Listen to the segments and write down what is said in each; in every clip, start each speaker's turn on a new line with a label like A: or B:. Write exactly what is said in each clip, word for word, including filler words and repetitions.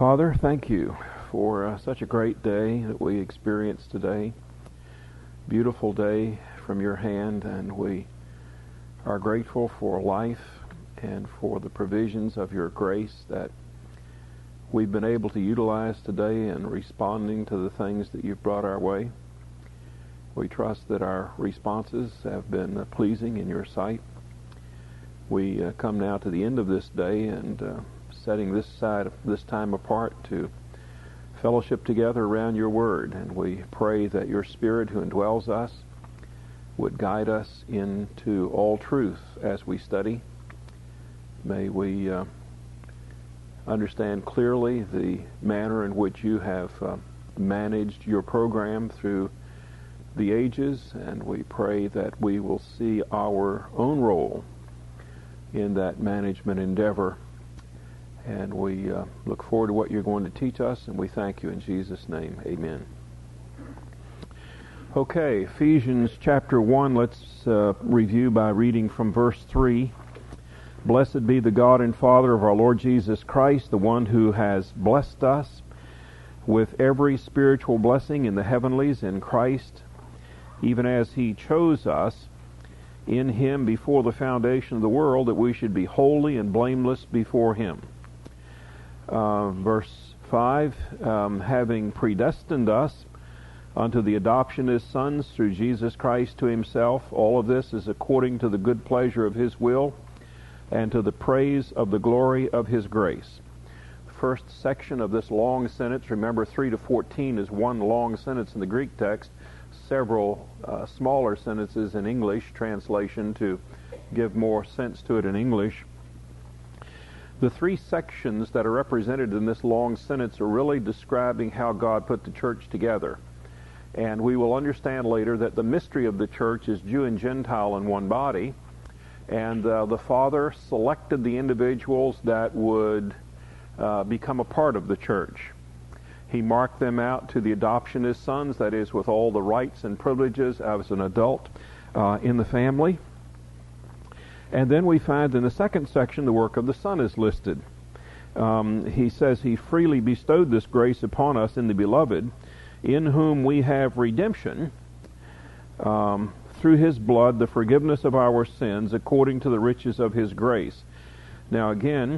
A: Father, thank you for uh, such a great day that we experienced today. Beautiful day from your hand, and we are grateful for life and for the provisions of your grace that we've been able to utilize today in responding to the things that you've brought our way. We trust that our responses have been uh, pleasing in your sight. We uh, come now to the end of this day and uh, setting this side of this time apart to fellowship together around your word, and we pray that your Spirit who indwells us would guide us into all truth as we study. May we uh, understand clearly the manner in which you have uh, managed your program through the ages, and we pray that we will see our own role in that management endeavor. And we uh, look forward to what you're going to teach us, and we thank you in Jesus' name. Amen. Okay, Ephesians chapter one, let's uh, review by reading from verse three. Blessed be the God and Father of our Lord Jesus Christ, the one who has blessed us with every spiritual blessing in the heavenlies in Christ, even as he chose us in him before the foundation of the world, that we should be holy and blameless before him. Uh, verse five, um, having predestined us unto the adoption as sons through Jesus Christ to himself. All of this is according to the good pleasure of his will and to the praise of the glory of his grace. The first section of this long sentence, remember three to fourteen is one long sentence in the Greek text, several uh, smaller sentences in English translation to give more sense to it in English. The three sections that are represented in this long sentence are really describing how God put the church together. And we will understand later that the mystery of the church is Jew and Gentile in one body, and uh, the Father selected the individuals that would uh, become a part of the church. He marked them out to the adoption as sons, that is, with all the rights and privileges as an adult uh, in the family. And then we find in the second section the work of the Son is listed. Um, he says he freely bestowed this grace upon us in the Beloved, in whom we have redemption um, through his blood, the forgiveness of our sins, according to the riches of his grace. Now again,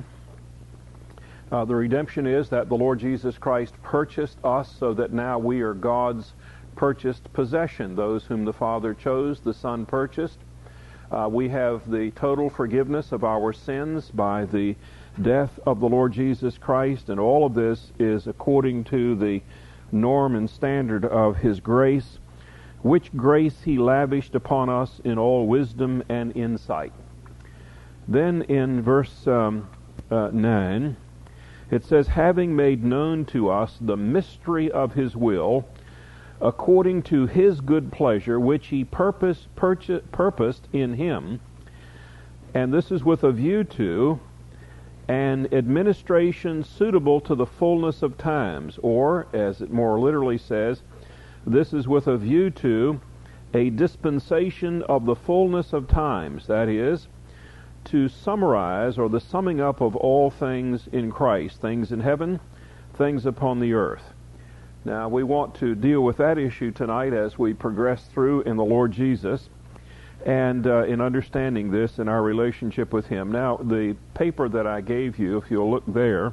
A: uh, the redemption is that the Lord Jesus Christ purchased us so that now we are God's purchased possession. Those whom the Father chose, the Son purchased. Uh, we have the total forgiveness of our sins by the death of the Lord Jesus Christ, and all of this is according to the norm and standard of his grace, which grace he lavished upon us in all wisdom and insight. Then in verse um, uh, nine, it says, having made known to us the mystery of his will, according to his good pleasure, which he purpose, purchase, purposed in him, and this is with a view to an administration suitable to the fullness of times, or, as it more literally says, this is with a view to a dispensation of the fullness of times, that is, to summarize, or the summing up of all things in Christ, things in heaven, things upon the earth. Now, we want to deal with that issue tonight as we progress through in the Lord Jesus and uh, in understanding this in our relationship with him. Now, the paper that I gave you, if you'll look there,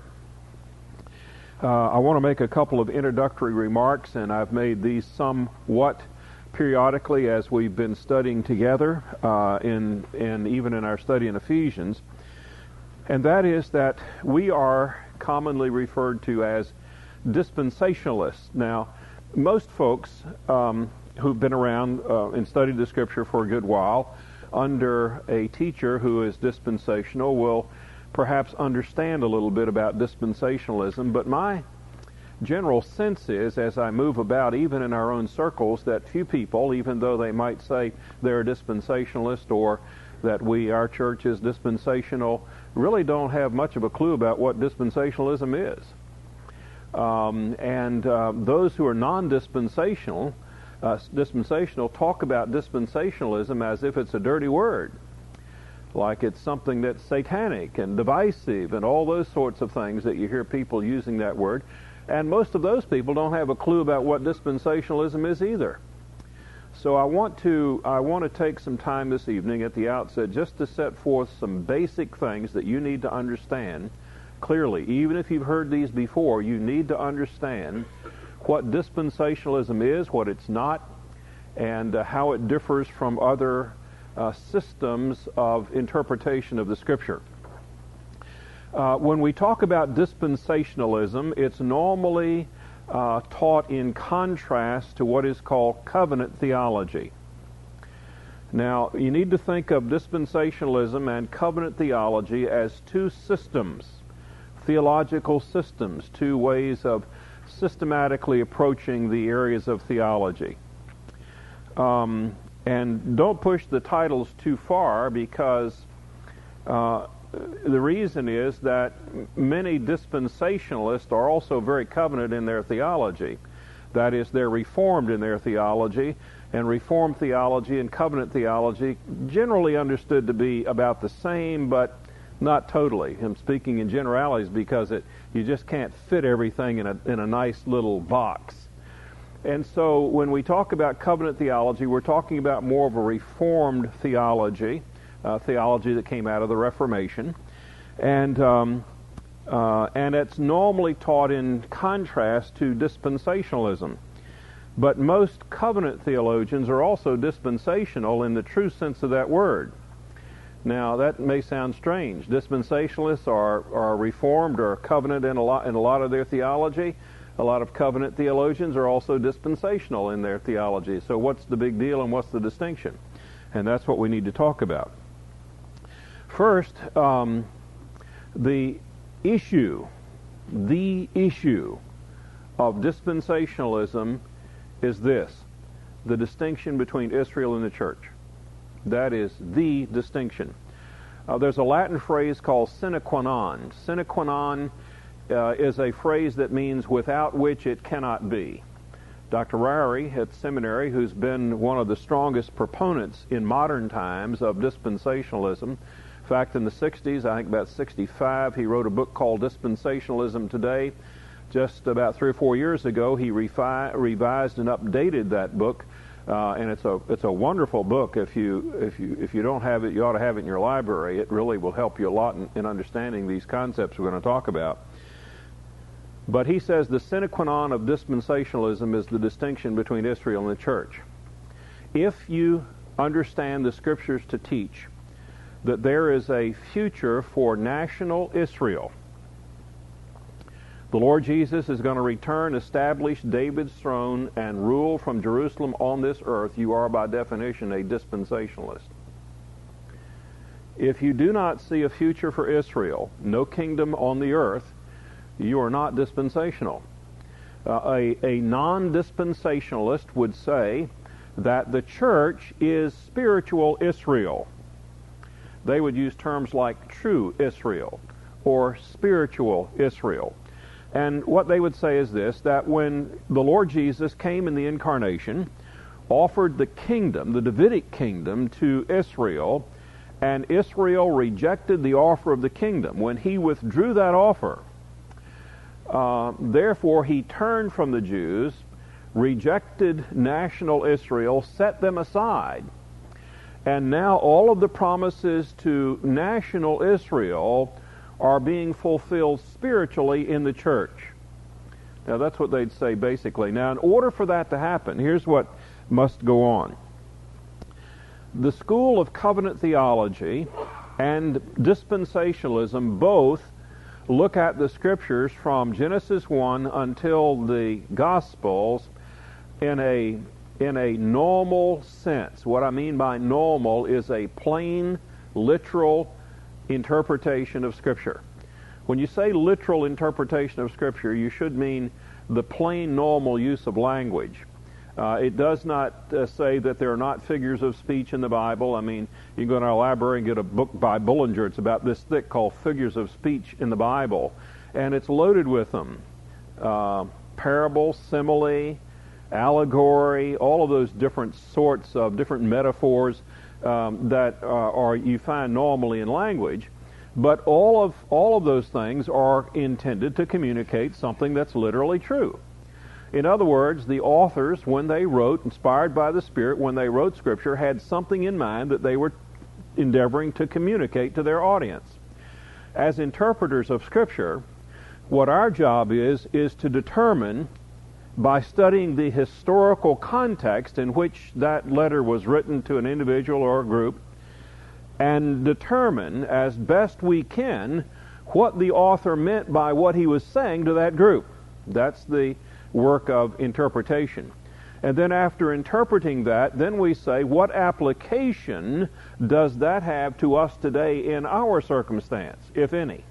A: uh, I want to make a couple of introductory remarks, and I've made these somewhat periodically as we've been studying together uh, in, in even in our study in Ephesians. And that is that we are commonly referred to as dispensationalists. Now, most folks um, who've been around uh, and studied the Scripture for a good while under a teacher who is dispensational will perhaps understand a little bit about dispensationalism, but my general sense is, as I move about even in our own circles, that few people, even though they might say they're a dispensationalist or that we, our church is dispensational, really don't have much of a clue about what dispensationalism is. Um, and uh, those who are non-dispensational, uh, dispensational talk about dispensationalism as if it's a dirty word. like it's something that's satanic and divisive and all those sorts of things that you hear people using that word. And most of those people don't have a clue about what dispensationalism is either. So I want to I want to take some time this evening at the outset just to set forth some basic things that you need to understand clearly. Even if you've heard these before, you need to understand what dispensationalism is, what it's not, and uh, how it differs from other uh, systems of interpretation of the Scripture. Uh, when we talk about dispensationalism, it's normally uh, taught in contrast to what is called covenant theology. Now, you need to think of dispensationalism and covenant theology as two systems, theological systems, two ways of systematically approaching the areas of theology. Um, and don't push the titles too far, because uh, the reason is that many dispensationalists are also very covenant in their theology. That is, they're reformed in their theology, and reformed theology and covenant theology generally understood to be about the same, but not totally. I'm speaking in generalities because it you just can't fit everything in a in a nice little box. And so when we talk about covenant theology, we're talking about more of a reformed theology, uh, theology that came out of the Reformation, and um, uh, and it's normally taught in contrast to dispensationalism. But most covenant theologians are also dispensational in the true sense of that word. Now, that may sound strange. Dispensationalists are, are reformed or covenant in a lot in a lot of their theology. A lot of covenant theologians are also dispensational in their theology. So what's the big deal and what's the distinction? And that's what we need to talk about. First, um, the issue, the issue of dispensationalism is this: the distinction between Israel and the church. That is the distinction. Uh, there's a Latin phrase called sine qua non. Sine qua non uh, is a phrase that means without which it cannot be. Doctor Ryrie at seminary, who's been one of the strongest proponents in modern times of dispensationalism. In fact, in the sixties, I think about sixty-five, he wrote a book called Dispensationalism Today. Just about three or four years ago, he refi- revised and updated that book. Uh, and it's a it's a wonderful book. If you if you if you don't have it, you ought to have it in your library. It really will help you a lot in, in understanding these concepts we're going to talk about. But he says the sine qua non of dispensationalism is the distinction between Israel and the church. If you understand the Scriptures to teach that there is a future for national Israel, the Lord Jesus is going to return, establish David's throne, and rule from Jerusalem on this earth, you are by definition a dispensationalist. If you do not see a future for Israel, no kingdom on the earth, you are not dispensational. Uh, a, a non-dispensationalist would say that the church is spiritual Israel. They would use terms like true Israel or spiritual Israel. And what they would say is this, that when the Lord Jesus came in the incarnation, offered the kingdom, the Davidic kingdom, to Israel, and Israel rejected the offer of the kingdom. When he withdrew that offer, uh, therefore he turned from the Jews, rejected national Israel, set them aside. And now all of the promises to national Israel are being fulfilled spiritually in the church. Now that's what they'd say basically. Now in order for that to happen, here's what must go on. The school of covenant theology and dispensationalism both look at the Scriptures from Genesis one until the Gospels in a in a normal sense. What I mean by normal is a plain, literal interpretation of Scripture. When you say literal interpretation of Scripture, you should mean the plain, normal use of language. Uh, it does not uh, say that there are not figures of speech in the Bible. I mean, you can go to our library and get a book by Bullinger. It's about this thick, called Figures of Speech in the Bible. And it's loaded with them. Uh, parable, simile, allegory, all of those different sorts of different metaphors um, that uh, are you find normally in language, but all of all of those things are intended to communicate something that's literally true. In other words, the authors, when they wrote, inspired by the Spirit, when they wrote Scripture, had something in mind that they were endeavoring to communicate to their audience. As interpreters of Scripture, what our job is, is to determine, by studying the historical context in which that letter was written to an individual or a group, and determine as best we can what the author meant by what he was saying to that group. That's the work of interpretation. And then after interpreting that, then we say, what application does that have to us today in our circumstance, if any?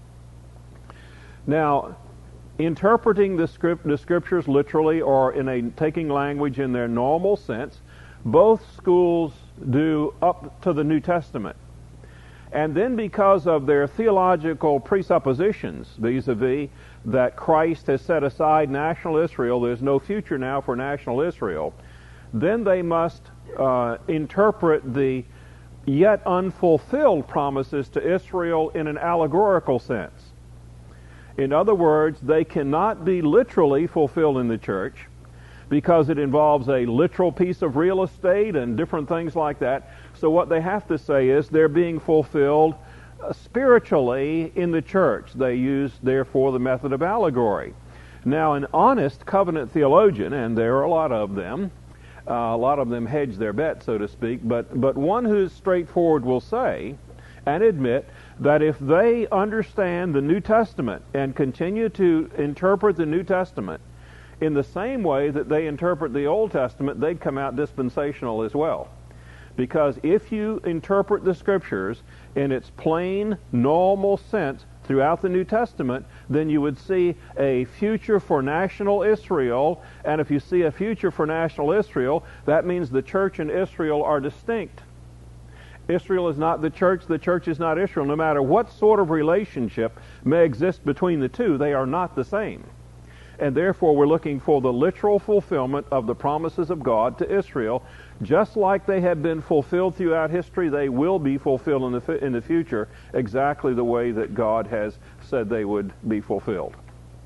A: Now, interpreting the, script, the Scriptures literally or in a taking language in their normal sense, both schools do up to the New Testament. And then because of their theological presuppositions vis-a-vis that Christ has set aside national Israel, there's no future now for national Israel, then they must uh, interpret the yet unfulfilled promises to Israel in an allegorical sense. In other words, they cannot be literally fulfilled in the church because it involves a literal piece of real estate and different things like that. So what they have to say is they're being fulfilled uh, spiritually in the church. They use, therefore, the method of allegory. Now, an honest covenant theologian, and there are a lot of them, uh, a lot of them hedge their bet, so to speak, but, but one who's straightforward will say and admit that if they understand the New Testament and continue to interpret the New Testament in the same way that they interpret the Old Testament, they'd come out dispensational as well. Because if you interpret the Scriptures in its plain, normal sense throughout the New Testament, then you would see a future for national Israel, and if you see a future for national Israel, that means the church and Israel are distinct. Israel is not the church, the church is not Israel. No matter what sort of relationship may exist between the two, they are not the same. And therefore we're looking for the literal fulfillment of the promises of God to Israel. Just like they have been fulfilled throughout history, they will be fulfilled in the, in the future exactly the way that God has said they would be fulfilled.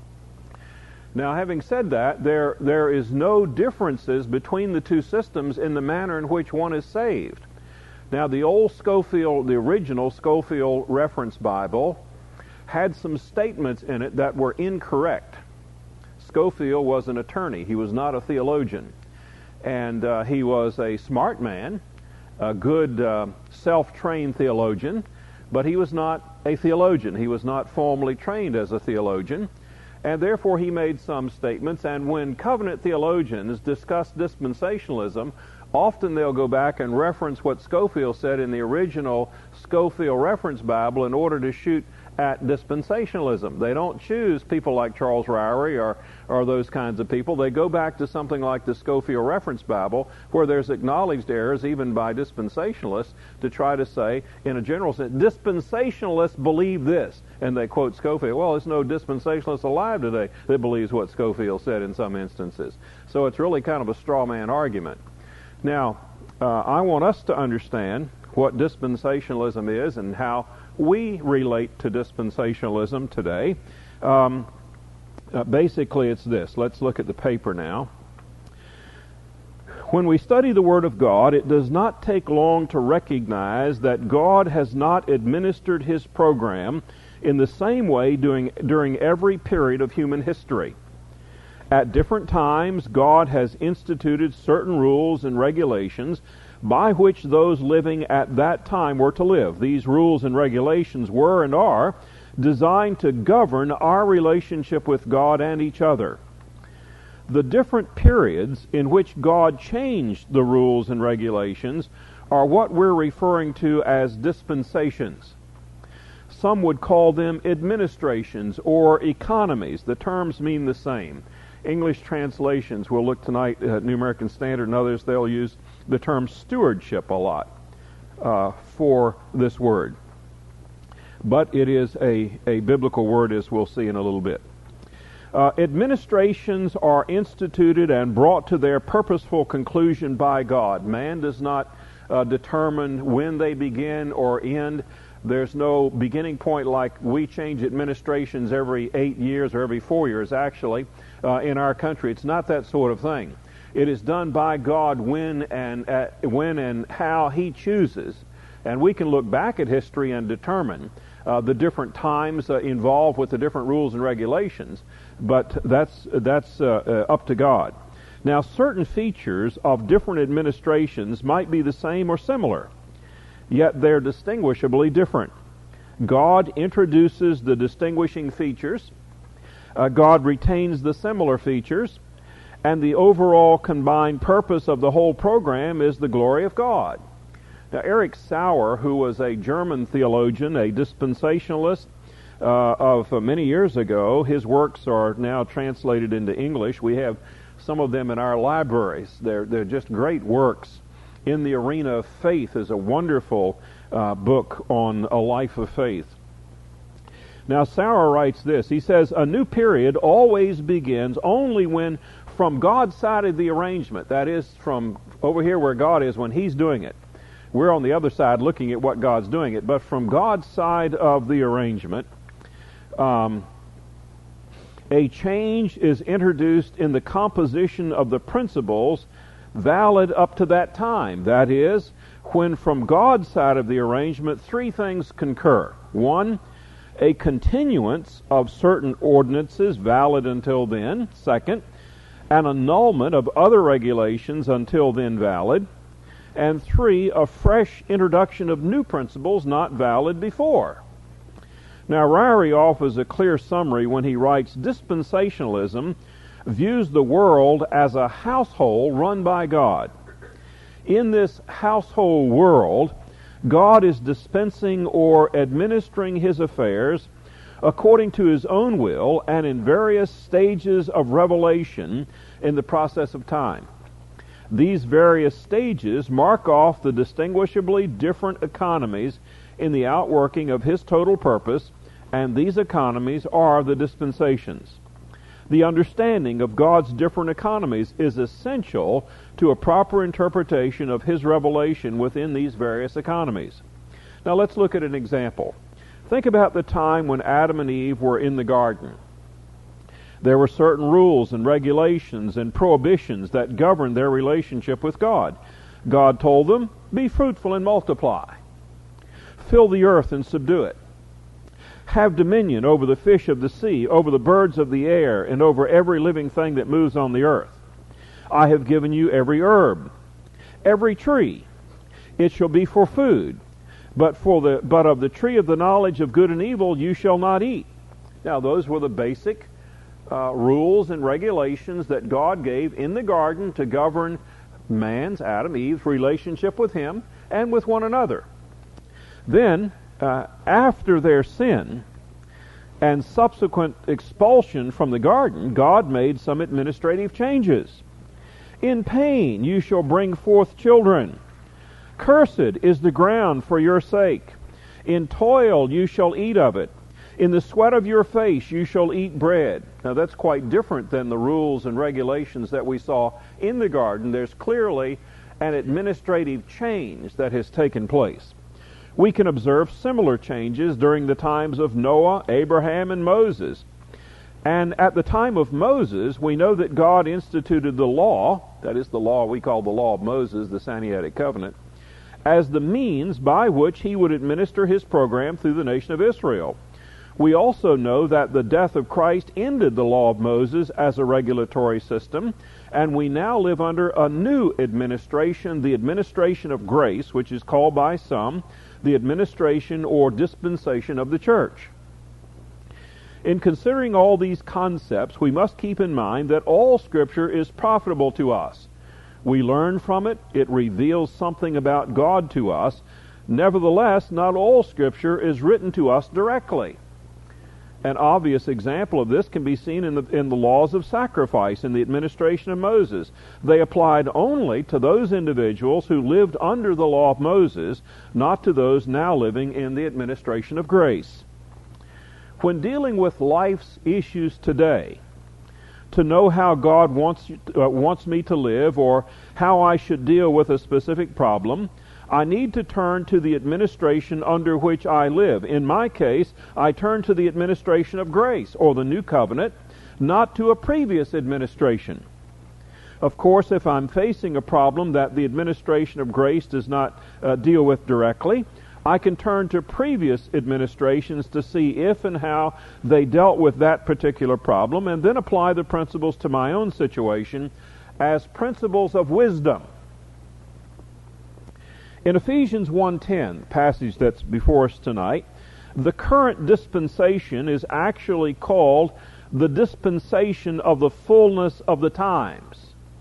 A: Now, having said that, there, there is no differences between the two systems in the manner in which one is saved. Now, the old Scofield, the original Scofield Reference Bible, had some statements in it that were incorrect. Scofield was an attorney. He was not a theologian. And uh, he was a smart man, a good uh, self-trained theologian, but he was not a theologian. He was not formally trained as a theologian. And therefore he made some statements. And when covenant theologians discuss dispensationalism, often they'll go back and reference what Scofield said in the original Scofield Reference Bible in order to shoot at dispensationalism. They don't choose people like Charles Ryrie or, or those kinds of people. They go back to something like the Scofield Reference Bible, where there's acknowledged errors even by dispensationalists, to try to say, in a general sense, dispensationalists believe this, and they quote Scofield. Well, there's no dispensationalist alive today that believes what Scofield said in some instances. So it's really kind of a straw man argument. Now, uh, I want us to understand what dispensationalism is and how we relate to dispensationalism today. Um, uh, basically, it's this. Let's look at the paper now. When we study the Word of God, it does not take long to recognize that God has not administered His program in the same way during, during every period of human history. At different times, God has instituted certain rules and regulations by which those living at that time were to live. These rules and regulations were and are designed to govern our relationship with God and each other. The different periods in which God changed the rules and regulations are what we're referring to as dispensations. Some would call them administrations or economies. The terms mean the same. English translations, we'll look tonight at New American Standard and others, they'll use the term stewardship a lot uh, for this word. But it is a, a biblical word, as we'll see in a little bit. Uh, administrations are instituted and brought to their purposeful conclusion by God. Man does not uh, determine when they begin or end. There's no beginning point like we change administrations every eight years or every four years, actually, uh, in our country. It's not that sort of thing. It is done by God when and uh, when and how He chooses. And we can look back at history and determine uh, the different times uh, involved with the different rules and regulations. But that's, that's uh, uh, up to God. Now, certain features of different administrations might be the same or similar, yet they're distinguishably different. God introduces the distinguishing features. Uh, God retains the similar features. And the overall combined purpose of the whole program is the glory of God. Now, Erich Sauer, who was a German theologian, a dispensationalist uh, of uh, many years ago, his works are now translated into English. We have some of them in our libraries. They're, they're just great works. In the Arena of Faith is a wonderful uh, book on a life of faith. Now, Sauer writes this. He says, a new period always begins only when, from God's side of the arrangement, that is, from over here where God is when He's doing it. We're on the other side looking at what God's doing it. But from God's side of the arrangement, um, a change is introduced in the composition of the principles valid up to that time. That is, when from God's side of the arrangement, three things concur. One, a continuance of certain ordinances valid until then. Second, an annulment of other regulations until then valid. And three, a fresh introduction of new principles not valid before. Now, Ryrie offers a clear summary when he writes, dispensationalism views the world as a household run by God. In this household world, God is dispensing or administering His affairs according to His own will and in various stages of revelation in the process of time. These various stages mark off the distinguishably different economies in the outworking of His total purpose, and these economies are the dispensations. The understanding of God's different economies is essential to a proper interpretation of His revelation within these various economies. Now let's look at an example. Think about the time when Adam and Eve were in the garden. There were certain rules and regulations and prohibitions that governed their relationship with God. God told them, be fruitful and multiply. Fill the earth and subdue it. Have dominion over the fish of the sea, over the birds of the air, and over every living thing that moves on the earth. I have given you every herb, every tree. It shall be for food, but for the but of the tree of the knowledge of good and evil you shall not eat. Now, those were the basic uh, rules and regulations that God gave in the garden to govern man's, Adam, Eve's relationship with Him and with one another. Then, Uh, after their sin and subsequent expulsion from the garden, God made some administrative changes. In pain you shall bring forth children. Cursed is the ground for your sake. In toil you shall eat of it. In the sweat of your face you shall eat bread. Now that's quite different than the rules and regulations that we saw in the garden. There's clearly an administrative change that has taken place. We can observe similar changes during the times of Noah, Abraham, and Moses. And at the time of Moses, we know that God instituted the law, that is the law we call the law of Moses, the Sinaitic Covenant, as the means by which He would administer His program through the nation of Israel. We also know that the death of Christ ended the law of Moses as a regulatory system, and we now live under a new administration, the administration of grace, which is called by some the administration or dispensation of the church. In considering all these concepts, we must keep in mind that all Scripture is profitable to us. We learn from it. It reveals something about God to us. Nevertheless, not all Scripture is written to us directly. An obvious example of this can be seen in the, in the laws of sacrifice in the administration of Moses. They applied only to those individuals who lived under the law of Moses, not to those now living in the administration of grace. When dealing with life's issues today, to know how God wants, uh, wants me to live or how I should deal with a specific problem, I need to turn to the administration under which I live. In my case, I turn to the administration of grace, or the new covenant, not to a previous administration. Of course, if I'm facing a problem that the administration of grace does not uh, deal with directly, I can turn to previous administrations to see if and how they dealt with that particular problem, and then apply the principles to my own situation as principles of wisdom. In Ephesians one ten, passage that's before us tonight, the current dispensation is actually called the dispensation of the fullness of the times.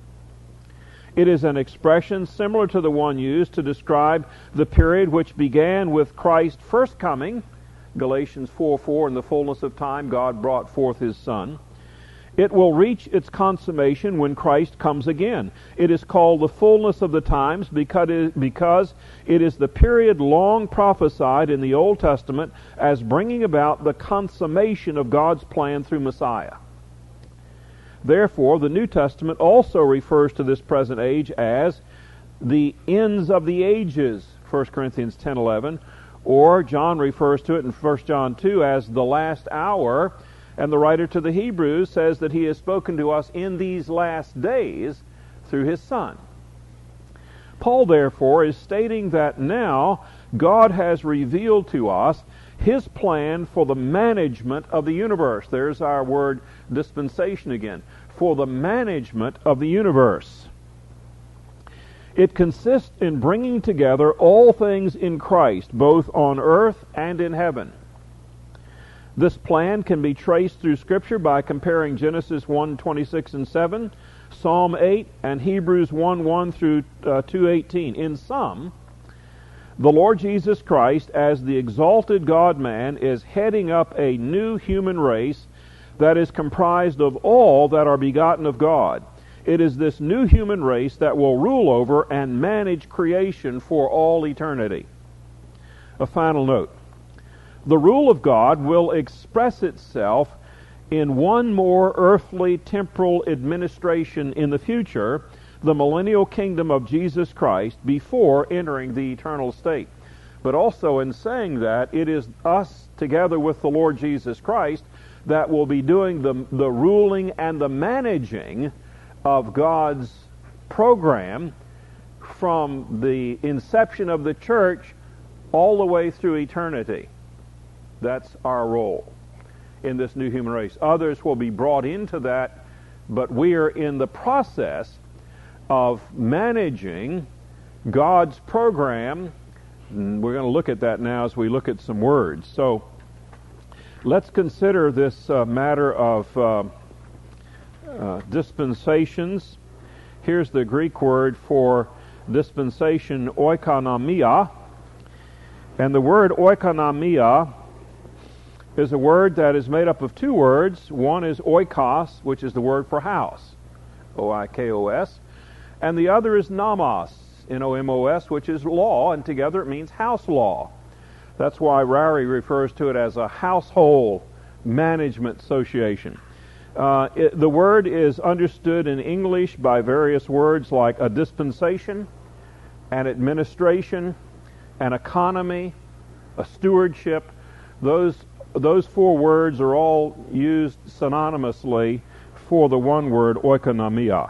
A: It is an expression similar to the one used to describe the period which began with Christ's first coming, Galatians four four, in the fullness of time God brought forth His Son. It will reach its consummation when Christ comes again. It is called the fullness of the times because it, because it is the period long prophesied in the Old Testament as bringing about the consummation of God's plan through Messiah. Therefore, the New Testament also refers to this present age as the ends of the ages, First Corinthians ten eleven, or John refers to it in First John two as the last hour, and the writer to the Hebrews says that He has spoken to us in these last days through His Son. Paul, therefore, is stating that now God has revealed to us His plan for the management of the universe. There's our word dispensation again. For the management of the universe. It consists in bringing together all things in Christ, both on earth and in heaven. This plan can be traced through Scripture by comparing Genesis one twenty-six and seven, Psalm eight, and Hebrews one one through uh, two eighteen. In sum, the Lord Jesus Christ, as the exalted God-man, is heading up a new human race that is comprised of all that are begotten of God. It is this new human race that will rule over and manage creation for all eternity. A final note. The rule of God will express itself in one more earthly temporal administration in the future, the millennial kingdom of Jesus Christ, before entering the eternal state. But also in saying that, it is us together with the Lord Jesus Christ that will be doing the, the ruling and the managing of God's program from the inception of the church all the way through eternity. That's our role in this new human race. Others will be brought into that, but we are in the process of managing God's program. And we're going to look at that now as we look at some words. So let's consider this uh, matter of uh, uh, dispensations. Here's the Greek word for dispensation, oikonomia. And the word oikonomia is a word that is made up of two words. One is oikos, which is the word for house, O I K O S. And the other is nomos, N O M O S, which is law, and together it means house law. That's why Rowry refers to it as a household management association. Uh, it, the word is understood in English by various words like a dispensation, an administration, an economy, a stewardship. Those those four words are all used synonymously for the one word oikonomia.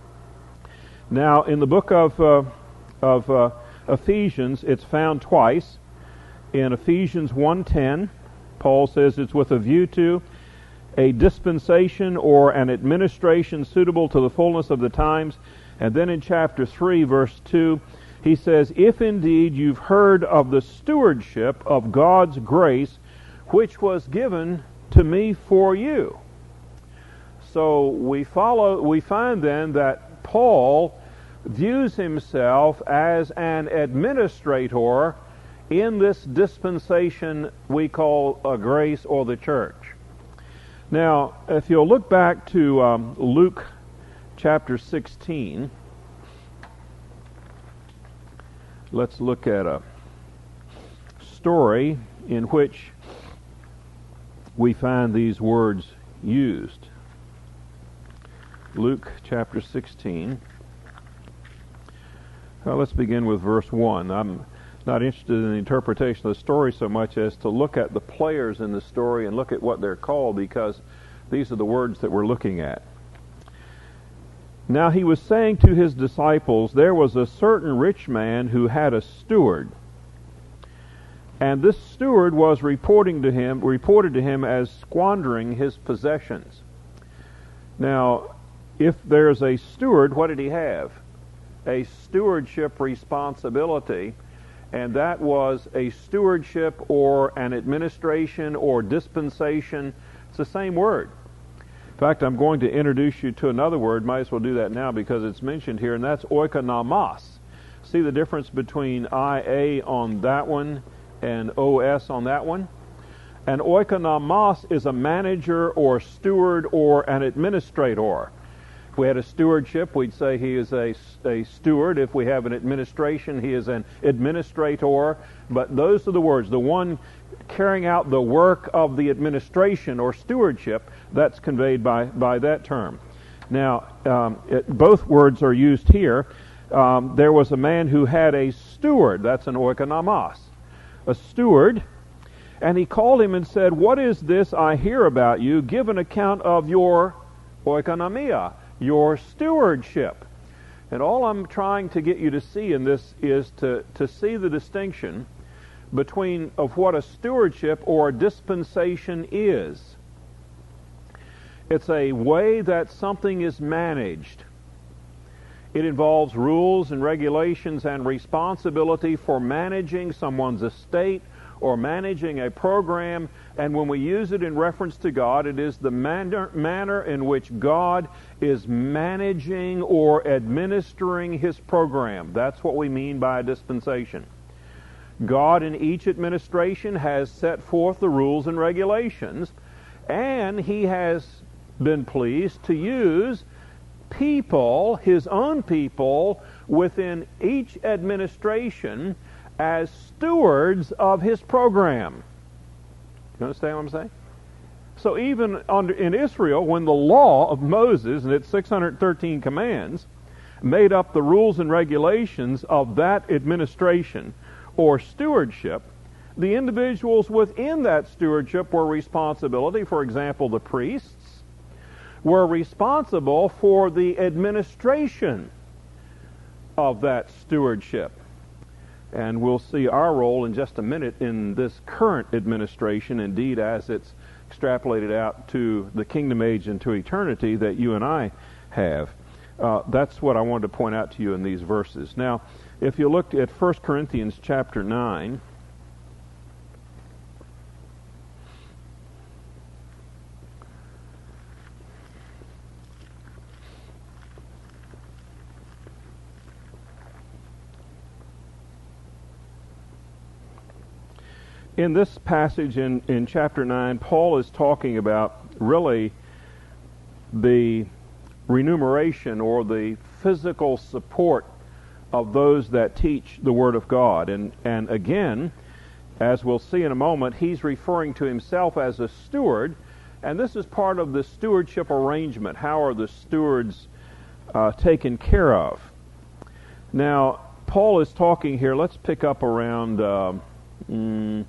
A: Now, in the book of uh, of uh, Ephesians, it's found twice. In Ephesians one ten, Paul says it's with a view to a dispensation or an administration suitable to the fullness of the times. And then in chapter three, verse two, he says, if indeed you've heard of the stewardship of God's grace, which was given to me for you. So we follow, we find then that Paul views himself as an administrator in this dispensation we call a grace or the church. Now, if you'll look back to um, Luke chapter sixteen, let's look at a story in which we find these words used. Luke chapter sixteen. Well, let's begin with verse one. I'm not interested in the interpretation of the story so much as to look at the players in the story and look at what they're called, because these are the words that we're looking at. Now he was saying to his disciples, there was a certain rich man who had a steward, and this steward was reporting to him, reported to him as squandering his possessions. Now, if there's a steward, what did he have? A stewardship responsibility, and that was a stewardship or an administration or dispensation. It's the same word. In fact, I'm going to introduce you to another word. Might as well do that now because it's mentioned here, and that's oikonomos. See the difference between I A on that one and O S on that one? An oikonomos is a manager or steward or an administrator. If we had a stewardship, we'd say he is a, a steward. If we have an administration, he is an administrator. But those are the words. The one carrying out the work of the administration or stewardship, that's conveyed by, by that term. Now, um, it, both words are used here. Um, there was a man who had a steward. That's an oikonomos. A steward. And he called him and said, what is this I hear about you? Give an account of your oikonomia, your stewardship. And all I'm trying to get you to see in this is to, to see the distinction between of what a stewardship or a dispensation is. It's a way that something is managed. It involves rules and regulations and responsibility for managing someone's estate or managing a program, and when we use it in reference to God, it is the manner, manner in which God is managing or administering His program. That's what we mean by a dispensation. God in each administration has set forth the rules and regulations, and He has been pleased to use people, His own people, within each administration as stewards of His program. You understand what I'm saying? So even under, in Israel, when the law of Moses and its six hundred thirteen commands made up the rules and regulations of that administration or stewardship, the individuals within that stewardship were responsibility. For example, the priests were responsible for the administration of that stewardship. And we'll see our role in just a minute in this current administration, indeed as it's extrapolated out to the kingdom age and to eternity that you and I have. Uh, that's what I wanted to point out to you in these verses. Now, if you look at First Corinthians chapter nine, in this passage in, in chapter nine, Paul is talking about really the remuneration or the physical support of those that teach the Word of God. And, and again, as we'll see in a moment, he's referring to himself as a steward, and this is part of the stewardship arrangement. How are the stewards uh, taken care of? Now, Paul is talking here, let's pick up around uh, mm,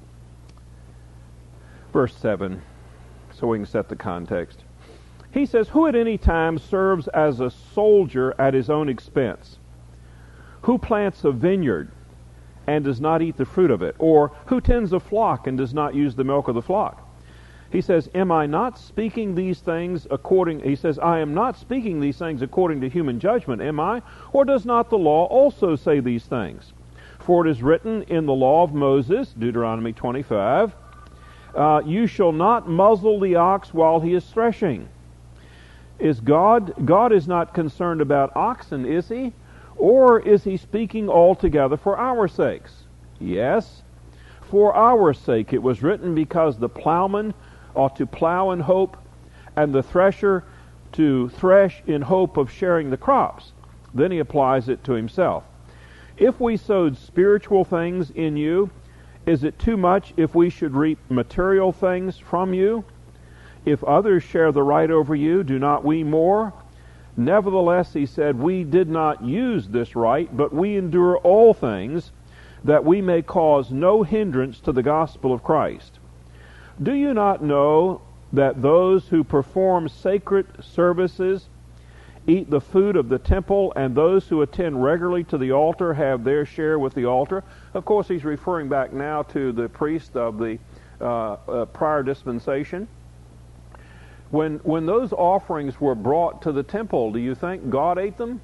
A: verse seven, so we can set the context. He says, who at any time serves as a soldier at his own expense? Who plants a vineyard and does not eat the fruit of it? Or who tends a flock and does not use the milk of the flock? He says, am I not speaking these things according, he says, I am not speaking these things according to human judgment, am I? Or does not the law also say these things? For it is written in the law of Moses, Deuteronomy twenty-five, uh, you shall not muzzle the ox while he is threshing. Is God, God is not concerned about oxen, is He? Or is He speaking altogether for our sakes? Yes, for our sake it was written, because the plowman ought to plow in hope, and the thresher to thresh in hope of sharing the crops. Then he applies it to himself. If we sowed spiritual things in you, is it too much if we should reap material things from you? If others share the right over you, do not we more? Nevertheless, he said, we did not use this right, but we endure all things, that we may cause no hindrance to the gospel of Christ. Do you not know that those who perform sacred services eat the food of the temple, and those who attend regularly to the altar have their share with the altar? Of course, he's referring back now to the priest of the uh, uh, prior dispensation. When, when those offerings were brought to the temple, do you think God ate them?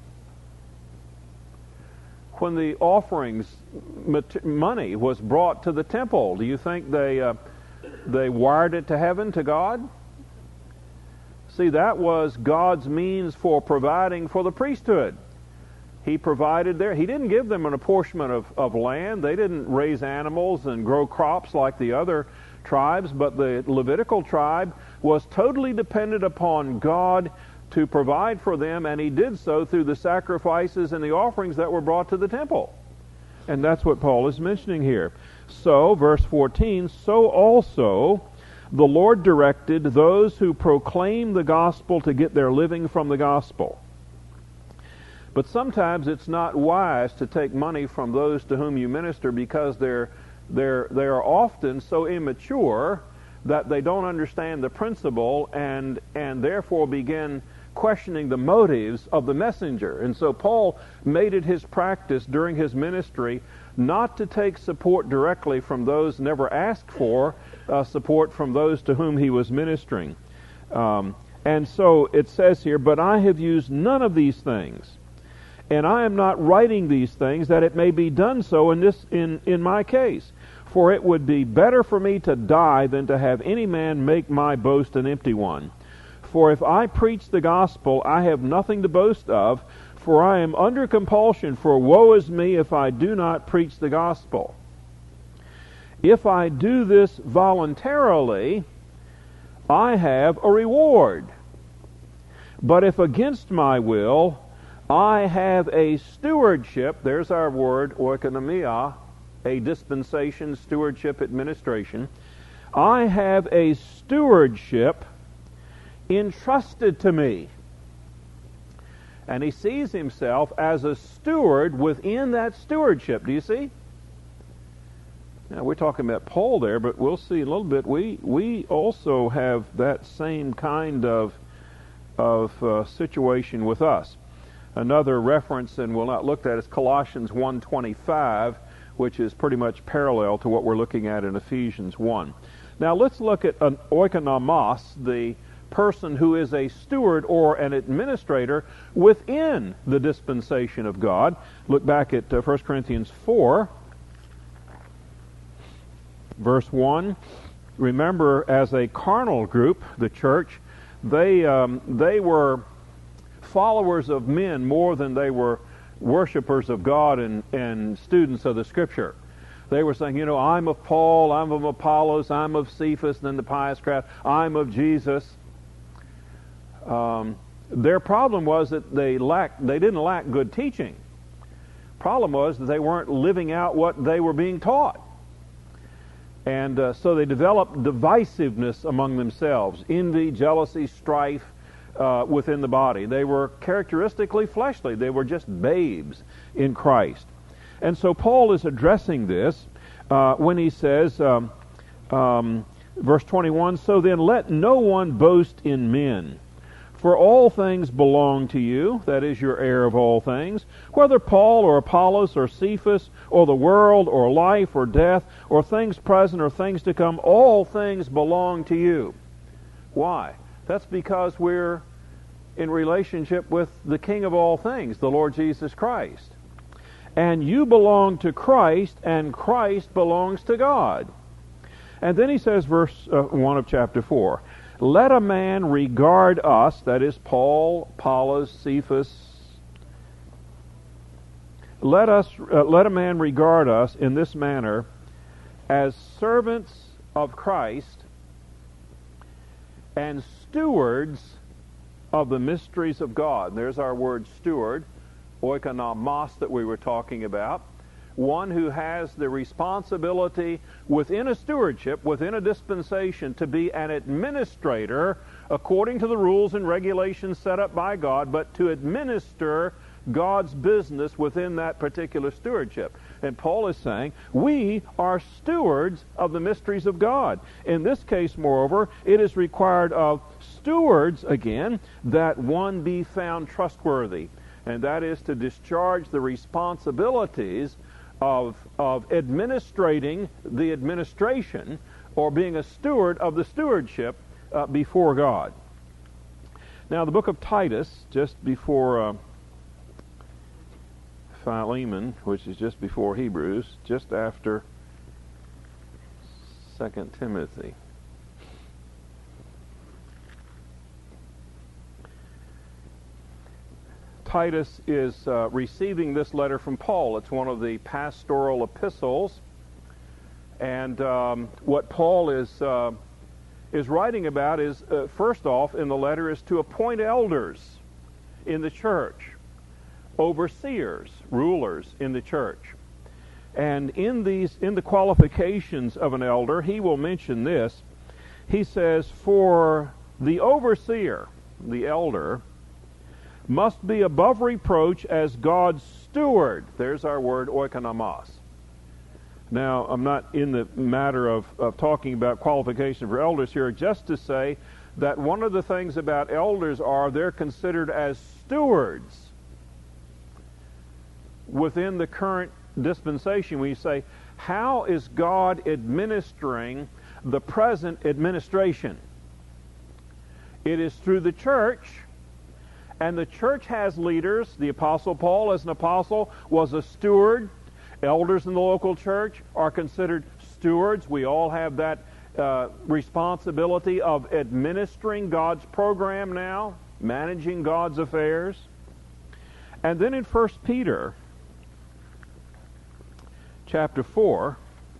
A: When the offerings, money was brought to the temple, do you think they, uh, they wired it to heaven, to God? See, that was God's means for providing for the priesthood. He provided there. He didn't give them an apportionment of, of land. They didn't raise animals and grow crops like the other tribes, but the Levitical tribe was totally dependent upon God to provide for them, and he did so through the sacrifices and the offerings that were brought to the temple. And that's what Paul is mentioning here. So, verse fourteen, so also the Lord directed those who proclaim the gospel to get their living from the gospel. But sometimes it's not wise to take money from those to whom you minister, because they're they're they are often so immature that they don't understand the principle, and and therefore begin questioning the motives of the messenger. And so Paul made it his practice during his ministry not to take support directly from those, never asked for uh, support from those to whom he was ministering. Um, and so it says here, but I have used none of these things, and I am not writing these things that it may be done so in this in, in my case. For it would be better for me to die than to have any man make my boast an empty one. For if I preach the gospel, I have nothing to boast of, for I am under compulsion, for woe is me if I do not preach the gospel. If I do this voluntarily, I have a reward. But if against my will, I have a stewardship, there's our word, oikonomia, a dispensation, stewardship, administration. I have a stewardship entrusted to me. And he sees himself as a steward within that stewardship. Do you see? Now, we're talking about Paul there, but we'll see in a little bit. We we also have that same kind of, of uh, situation with us. Another reference, and we'll not look at, is Colossians one twenty-five, which is pretty much parallel to what we're looking at in Ephesians one. Now let's look at an oikonomos, the person who is a steward or an administrator within the dispensation of God. Look back at uh, First Corinthians four, verse one. Remember, as a carnal group, the church, they um, they were followers of men more than they were worshipers of God and, and students of the Scripture. They were saying, you know, I'm of Paul, I'm of Apollos, I'm of Cephas, and then the pious crowd, I'm of Jesus. Um, their problem was that they lacked, they didn't lack good teaching. Problem was that they weren't living out what they were being taught. And uh, so they developed divisiveness among themselves, envy, jealousy, strife, Uh, within the body. They were characteristically fleshly. They were just babes in Christ. And so Paul is addressing this uh, when he says, um, um, verse twenty-one, so then let no one boast in men, for all things belong to you, that is, your heir of all things, whether Paul or Apollos or Cephas or the world or life or death or things present or things to come, all things belong to you. Why? That's because we're in relationship with the King of all things, the Lord Jesus Christ. And you belong to Christ, and Christ belongs to God. And then he says, verse uh, one of chapter four, let a man regard us, that is Paul, Apollos, Cephas, let us uh, let a man regard us in this manner as servants of Christ and stewards of the mysteries of God. There's our word steward, oikonomos, that we were talking about. one who has the responsibility within a stewardship, within a dispensation, to be an administrator according to the rules and regulations set up by God, but to administer God's business within that particular stewardship. And Paul is saying, we are stewards of the mysteries of God. In this case, moreover, it is required of stewards, again, that one be found trustworthy. And that is to discharge the responsibilities of, of administrating the administration, or being a steward of the stewardship uh, before God. Now, the book of Titus, just before uh, Philemon, which is just before Hebrews, just after Second Timothy. Titus is uh, receiving this letter from Paul. It's one of the pastoral epistles. And um, what Paul is uh, is writing about is, uh, first off, in the letter, is to appoint elders in the church, overseers, rulers in the church. And in these, in the qualifications of an elder, he will mention this. He says, for the overseer, the elder, must be above reproach as God's steward. There's our word, oikonomos. Now, I'm not in the matter of, of talking about qualification for elders here, just to say that one of the things about elders are they're considered as stewards within the current dispensation. We say, how is God administering the present administration? It is through the church. And the church has leaders. The Apostle Paul, as an apostle, was a steward. Elders in the local church are considered stewards. We all have that uh, responsibility of administering God's program now, managing God's affairs. And then in First Peter, chapter four,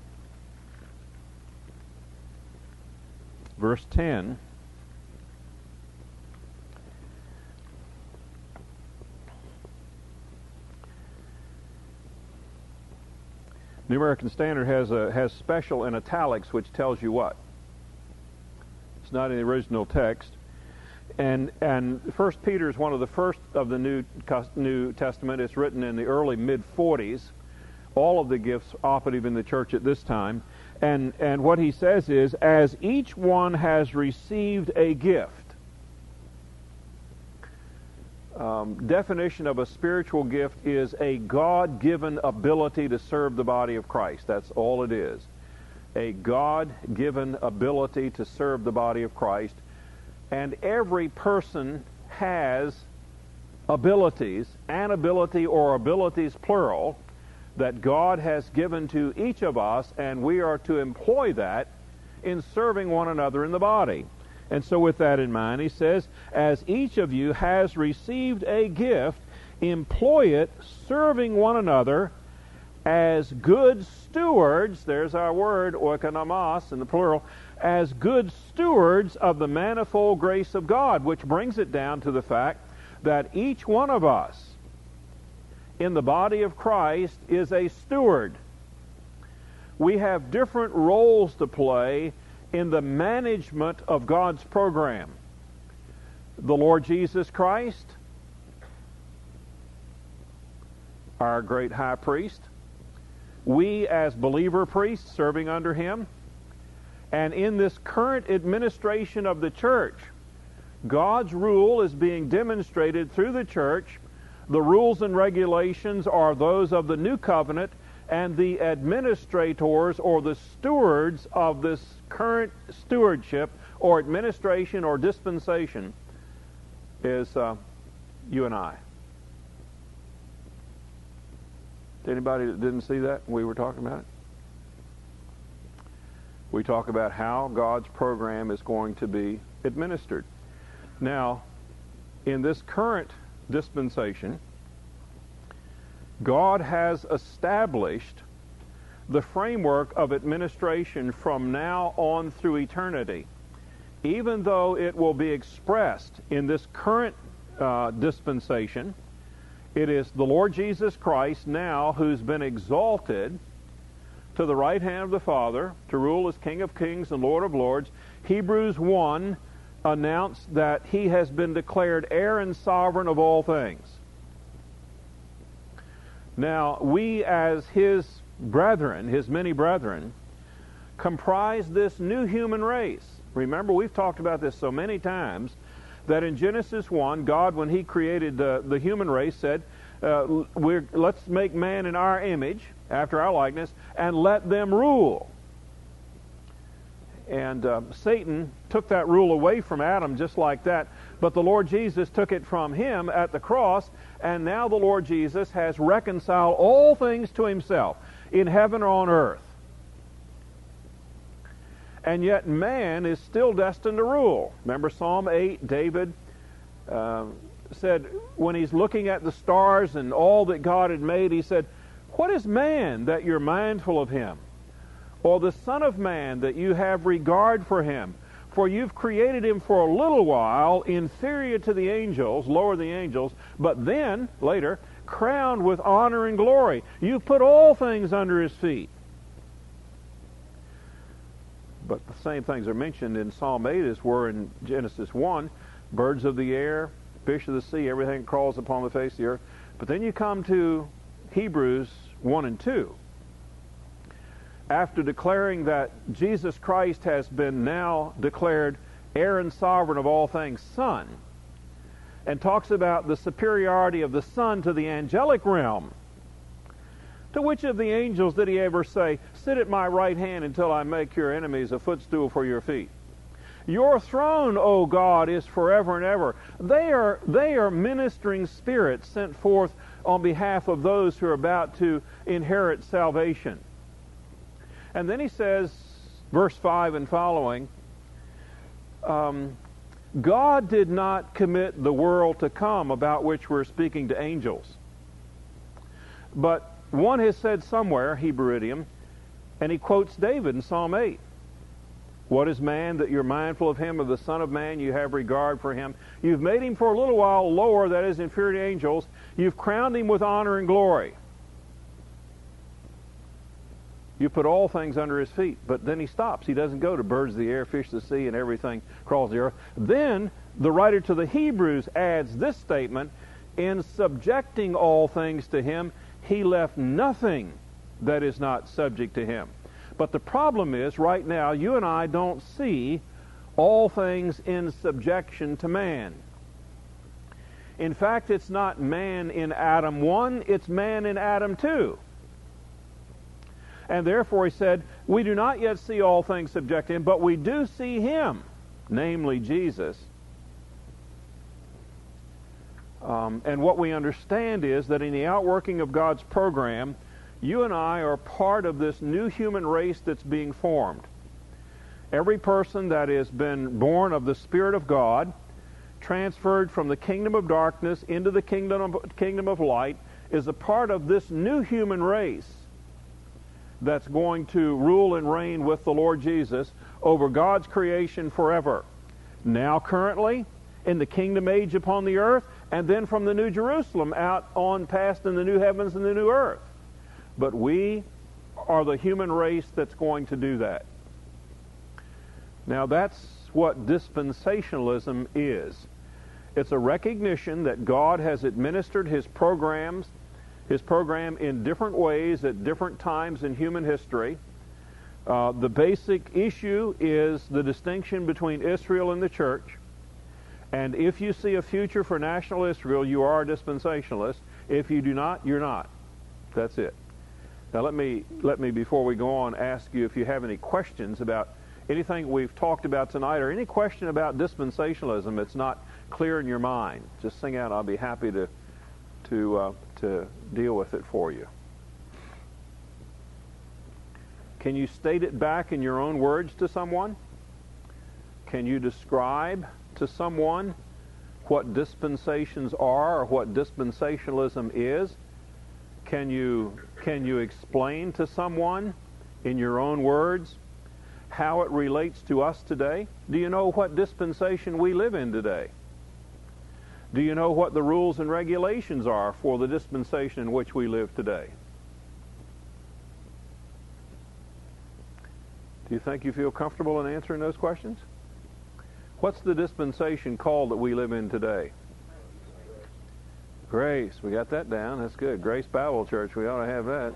A: verse ten, New American Standard has a, has special in italics, which tells you what? It's not in the original text. And and First Peter is one of the first of the New New Testament. It's written in the early mid forties. All of the gifts operative in the church at this time. And and what he says is, as each one has received a gift. Um, definition of a spiritual gift is a God-given ability to serve the body of Christ. That's all it is. A God-given ability to serve the body of Christ. And every person has abilities, an ability or abilities plural, that God has given to each of us, and we are to employ that in serving one another in the body. And so with that in mind, he says, as each of you has received a gift, employ it serving one another as good stewards, there's our word, oikonomos in the plural, as good stewards of the manifold grace of God, which brings it down to the fact that each one of us in the body of Christ is a steward. We have different roles to play in the management of God's program. The Lord Jesus Christ, our great high priest, we as believer priests serving under him, and in this current administration of the church, God's rule is being demonstrated through the church. The rules and regulations are those of the new covenant, and the administrators or the stewards of this current stewardship or administration or dispensation is uh, you and I. Anybody that didn't see that? We were talking about it. We talk about how God's program is going to be administered. Now, in this current dispensation, God has established the framework of administration from now on through eternity. Even though it will be expressed in this current uh, dispensation, It is the Lord Jesus Christ now who's been exalted to the right hand of the Father to rule as King of Kings and Lord of Lords. Hebrews one announced that he has been declared heir and sovereign of all things. Now, we as his brethren, his many brethren, comprise this new human race. Remember, we've talked about this so many times that in Genesis one, God, when he created the, the human race, said, uh, we're, let's make man in our image, after our likeness, and let them rule. And uh, Satan took that rule away from Adam just like that, but the Lord Jesus took it from him at the cross, and now the Lord Jesus has reconciled all things to himself, in heaven or on earth. And yet man is still destined to rule. Remember Psalm eight, David uh, said, when he's looking at the stars and all that God had made, he said, "What is man that you're mindful of him? Or the Son of Man that you have regard for him? For you've created him for a little while, inferior to the angels," lower than the angels, "but then," later, "crowned with honor and glory. You've put all things under his feet." But the same things are mentioned in Psalm eight as were in Genesis one. Birds of the air, fish of the sea, everything crawls upon the face of the earth. But then you come to Hebrews one and two. After declaring that Jesus Christ has been now declared heir and sovereign of all things, Son, and talks about the superiority of the Son to the angelic realm. To which of the angels did he ever say, "Sit at my right hand until I make your enemies a footstool for your feet"? Your throne, O God, is forever and ever. They are, they are ministering spirits sent forth on behalf of those who are about to inherit salvation. And then he says, verse five and following, um, God did not commit the world to come about which we're speaking to angels. But one has said somewhere, Hebrew idiom, and he quotes David in Psalm eight. "What is man that you're mindful of him, of the Son of Man you have regard for him? You've made him for a little while lower, that is, inferior to angels. You've crowned him with honor and glory. You put all things under his feet." But then he stops. He doesn't go to birds of the air, fish of the sea, and everything crawls the earth. Then the writer to the Hebrews adds this statement, "In subjecting all things to him, he left nothing that is not subject to him." But the problem is, right now, you and I don't see all things in subjection to man. In fact, it's not man in Adam one, it's man in Adam two. And therefore he said, we do not yet see all things subject to him, but we do see him, namely Jesus. Um, and what we understand is that in the outworking of God's program, you and I are part of this new human race that's being formed. Every person that has been born of the Spirit of God, transferred from the kingdom of darkness into the kingdom of, kingdom of light, is a part of this new human race that's going to rule and reign with the Lord Jesus over God's creation forever. Now currently, in the kingdom age upon the earth, and then from the New Jerusalem out on past in the new heavens and the new earth. But we are the human race that's going to do that. Now that's what dispensationalism is. It's a recognition that God has administered his programs, his program in different ways at different times in human history. Uh, the basic issue is the distinction between Israel and the church. And if you see a future for national Israel, you are a dispensationalist. If you do not, you're not. That's it. Now let me, let me, before we go on, ask you if you have any questions about anything we've talked about tonight, or any question about dispensationalism that's not clear in your mind. Just sing out. I'll be happy to, to, uh, to deal with it for you. Can you state it back in your own words to someone? Can you describe to someone what dispensations are or what dispensationalism is? Can you, can you explain to someone in your own words how it relates to us today? Do you know what dispensation we live in today? Do you know what the rules and regulations are for the dispensation in which we live today? Do you think you feel comfortable in answering those questions? What's the dispensation called that we live in today? Grace. We got that down. That's good. Grace Bible Church. We ought to have that.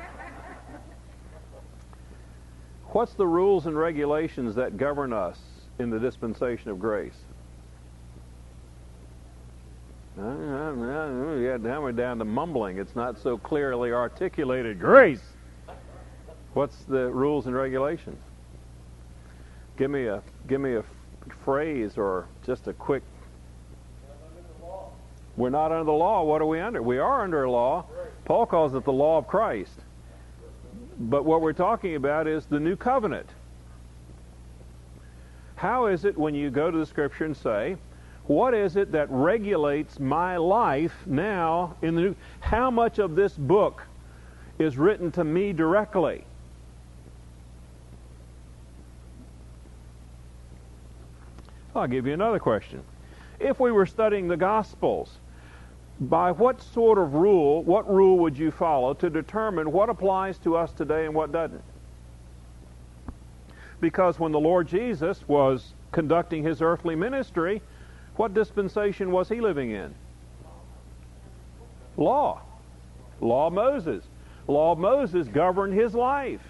A: What's the rules and regulations that govern us in the dispensation of grace? Yeah, now we're down to mumbling. It's not so clearly articulated. Grace. What's the rules and regulations? Give me a give me a phrase or just a quick. We're not under the law. What are we under? We are under a law. Paul calls it the law of Christ. But what we're talking about is the new covenant. How is it when you go to the Scripture and say, what is it that regulates my life now in the new? How much of this book is written to me directly? I'll give you another question. If we were studying the Gospels, by what sort of rule, what rule would you follow to determine what applies to us today and what doesn't? Because when the Lord Jesus was conducting his earthly ministry, what dispensation was he living in? Law. Law of Moses. Law of Moses governed his life.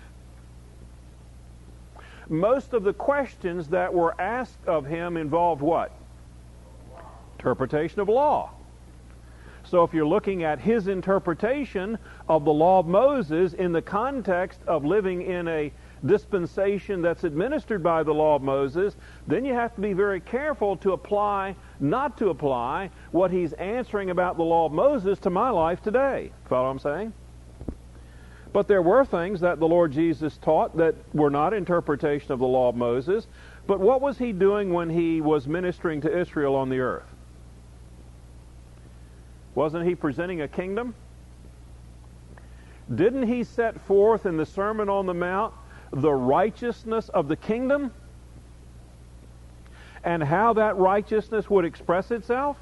A: Most of the questions that were asked of him involved what? Interpretation of law. So if you're looking at his interpretation of the law of Moses in the context of living in a dispensation that's administered by the law of Moses, then you have to be very careful to apply, not to apply, what he's answering about the law of Moses to my life today. Follow what I'm saying? But there were things that the Lord Jesus taught that were not interpretation of the law of Moses. But what was he doing when he was ministering to Israel on the earth? Wasn't he presenting a kingdom? Didn't he set forth in the Sermon on the Mount the righteousness of the kingdom? And how that righteousness would express itself?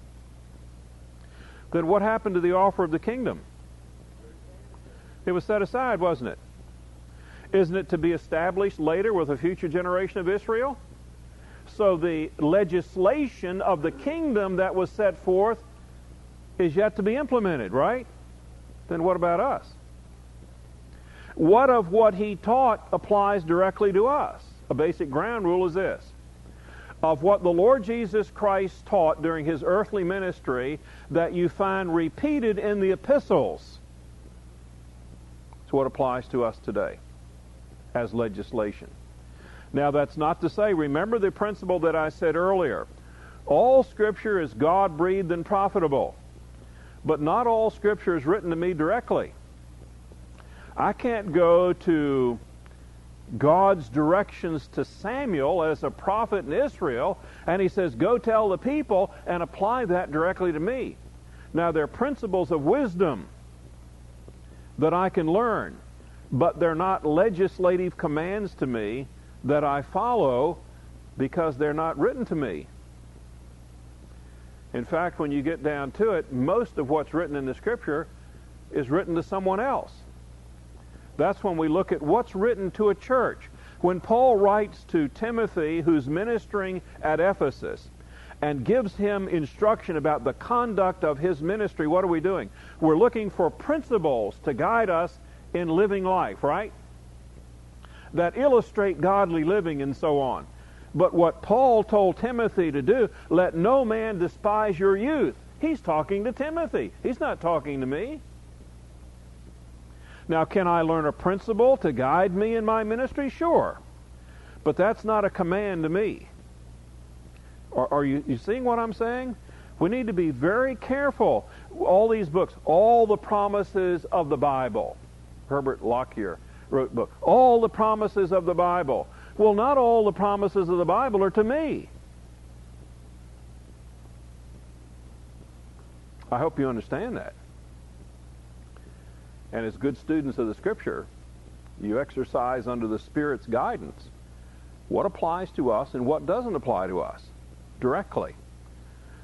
A: Then what happened to the offer of the kingdom? It was set aside, wasn't it? Isn't it to be established later with a future generation of Israel? So the legislation of the kingdom that was set forth is yet to be implemented, right? Then what about us? What of what he taught applies directly to us? A basic ground rule is this. Of what the Lord Jesus Christ taught during his earthly ministry that you find repeated in the epistles, it's what applies to us today as legislation. Now that's not to say, remember the principle that I said earlier. All Scripture is God-breathed and profitable. But not all Scripture is written to me directly. I can't go to God's directions to Samuel as a prophet in Israel, and he says, go tell the people, and apply that directly to me. Now, they're principles of wisdom that I can learn, but they're not legislative commands to me that I follow because they're not written to me. In fact, when you get down to it, most of what's written in the Scripture is written to someone else. That's when we look at what's written to a church. When Paul writes to Timothy, who's ministering at Ephesus, and gives him instruction about the conduct of his ministry, what are we doing? We're looking for principles to guide us in living life, right? That illustrate godly living and so on. But what Paul told Timothy to do, let no man despise your youth. He's talking to Timothy. He's not talking to me. Now, can I learn a principle to guide me in my ministry? Sure. But that's not a command to me. Are, are you, you seeing what I'm saying? We need to be very careful. All these books, all the promises of the Bible. Herbert Lockyer wrote a book. All the promises of the Bible. Well, not all the promises of the Bible are to me. I hope you understand that. And as good students of the Scripture, you exercise under the Spirit's guidance what applies to us and what doesn't apply to us directly.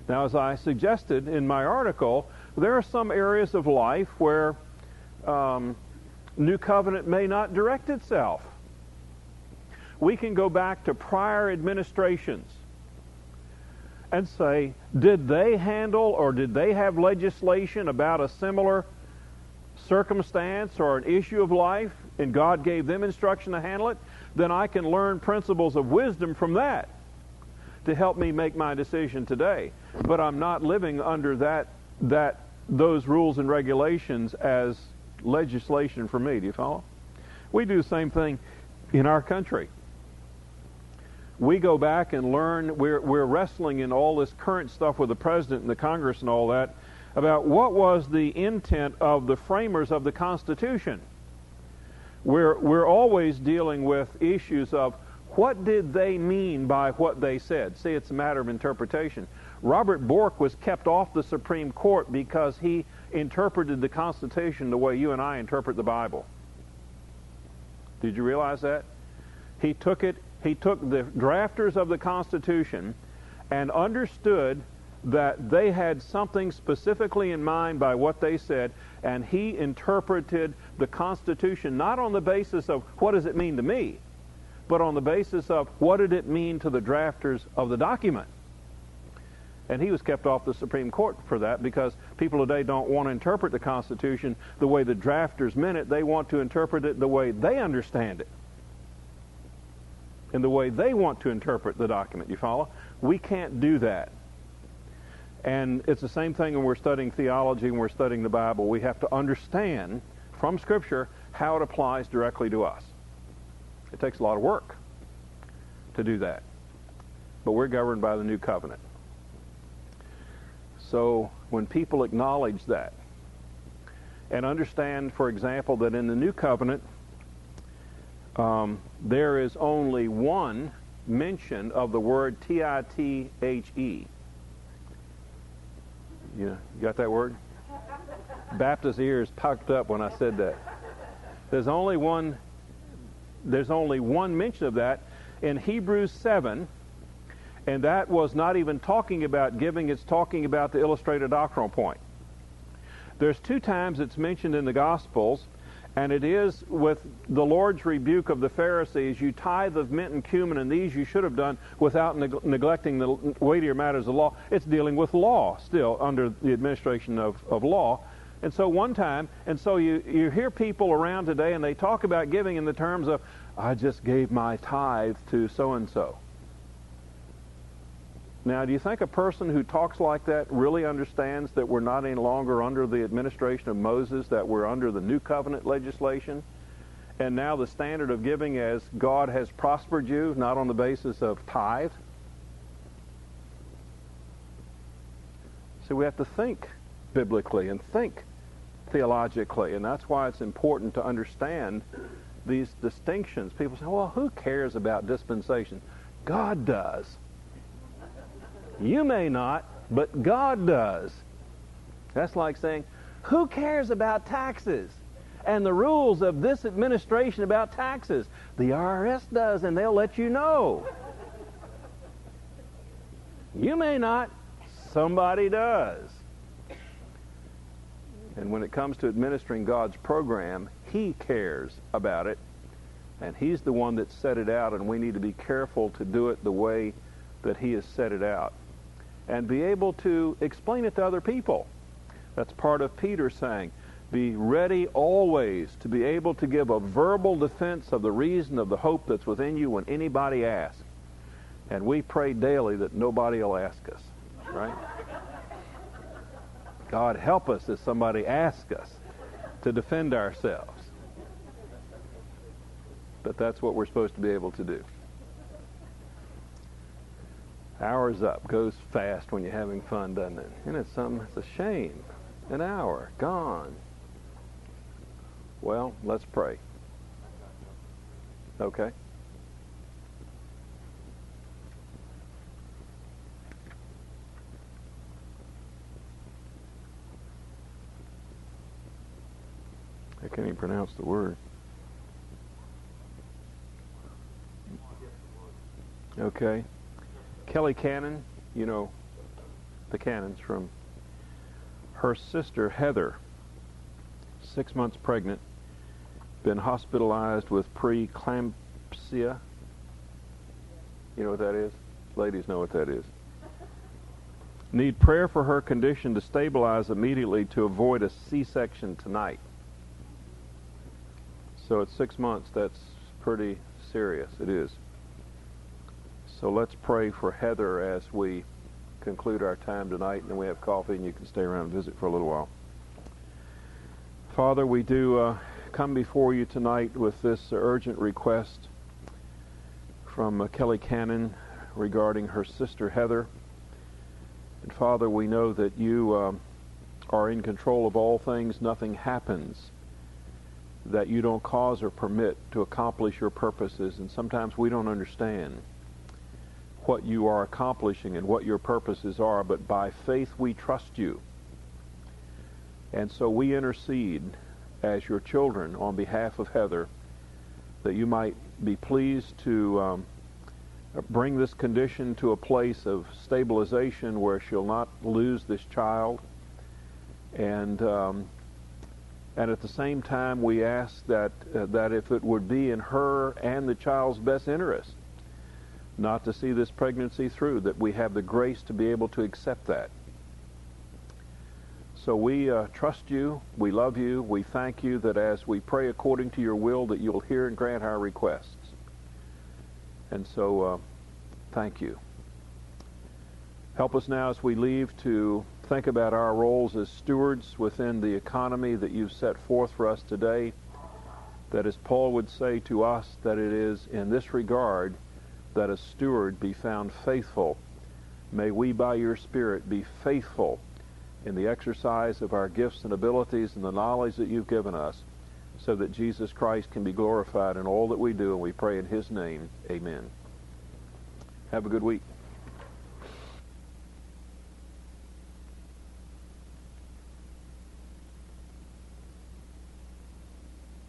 A: Now, as I suggested in my article, there are some areas of life where um, New Covenant may not direct itself. We can go back to prior administrations and say, did they handle or did they have legislation about a similar circumstance or an issue of life, and God gave them instruction to handle it? Then I can learn principles of wisdom from that to help me make my decision today. But I'm not living under that that those rules and regulations as legislation for me. Do you follow? We do the same thing in our country. We go back and learn. We're, we're wrestling in all this current stuff with the president and the Congress and all that about what was the intent of the framers of the Constitution. We're, we're always dealing with issues of what did they mean by what they said. See, it's a matter of interpretation. Robert Bork was kept off the Supreme Court because he interpreted the Constitution the way you and I interpret the Bible. Did you realize that? He took it, he took the drafters of the Constitution and understood that they had something specifically in mind by what they said, and he interpreted the Constitution not on the basis of what does it mean to me, but on the basis of what did it mean to the drafters of the document. And he was kept off the Supreme Court for that because people today don't want to interpret the Constitution the way the drafters meant it. They want to interpret it the way they understand it and the way they want to interpret the document. You follow? We can't do that. And it's the same thing when we're studying theology and we're studying the Bible. We have to understand from Scripture how it applies directly to us. It takes a lot of work to do that. But we're governed by the New Covenant. So when people acknowledge that and understand, for example, that in the New Covenant um, there is only one mention of the word T I T H E. You know, you got that word? Baptist ears pucked up when I said that. There's only one there's only one mention of that in Hebrews seven, and that was not even talking about giving, it's talking about the illustrated doctrinal point. There's two times it's mentioned in the Gospels, and it is with the Lord's rebuke of the Pharisees, you tithe of mint and cumin, and these you should have done without neg- neglecting the weightier matters of law. It's dealing with law still, under the administration of, of law. And so one time, and so you, you hear people around today, and they talk about giving in the terms of, I just gave my tithe to so-and-so. Now, do you think a person who talks like that really understands that we're not any longer under the administration of Moses, that we're under the New Covenant legislation? And now the standard of giving as God has prospered you, not on the basis of tithe? So we have to think biblically and think theologically, and that's why it's important to understand these distinctions. People say, well, who cares about dispensation? God does. You may not, but God does. That's like saying, who cares about taxes and the rules of this administration about taxes? The I R S does, and they'll let you know. You may not, somebody does. And when it comes to administering God's program, He cares about it, and He's the one that set it out, and we need to be careful to do it the way that He has set it out and be able to explain it to other people. That's part of Peter saying, be ready always to be able to give a verbal defense of the reason of the hope that's within you when anybody asks. And we pray daily that nobody will ask us, right? God help us if somebody asks us to defend ourselves. But that's what we're supposed to be able to do. Hour's up. Goes fast when you're having fun, doesn't it? Isn't it something? It's a shame. An hour. Gone. Well, let's pray. Okay. I can't even pronounce the word. Okay. Kelly Cannon, you know, the Cannons, from her sister Heather, six months pregnant, been hospitalized with preeclampsia. You know what that is? Ladies know what that is. Need prayer for her condition to stabilize immediately to avoid a C-section tonight. So at six months, that's pretty serious. It is. So let's pray for Heather as we conclude our time tonight, and then we have coffee, and you can stay around and visit for a little while. Father, we do uh, come before you tonight with this urgent request from uh, Kelly Cannon regarding her sister Heather. And Father, we know that you um, are in control of all things. Nothing happens that you don't cause or permit to accomplish your purposes, and sometimes we don't understand what you are accomplishing and what your purposes are, but by faith we trust you. And so we intercede as your children on behalf of Heather, that you might be pleased to um, bring this condition to a place of stabilization where she'll not lose this child. And um, and at the same time, we ask that uh, that if it would be in her and the child's best interest not to see this pregnancy through, that we have the grace to be able to accept that. So we uh, trust you, we love you, we thank you that as we pray according to your will, that you'll hear and grant our requests. And so, uh, thank you. Help us now as we leave to think about our roles as stewards within the economy that you've set forth for us today, that as Paul would say to us, that it is in this regard that a steward be found faithful. May we by your Spirit be faithful in the exercise of our gifts and abilities and the knowledge that you've given us, so that Jesus Christ can be glorified in all that we do, and we pray in his name. Amen. Have a good week.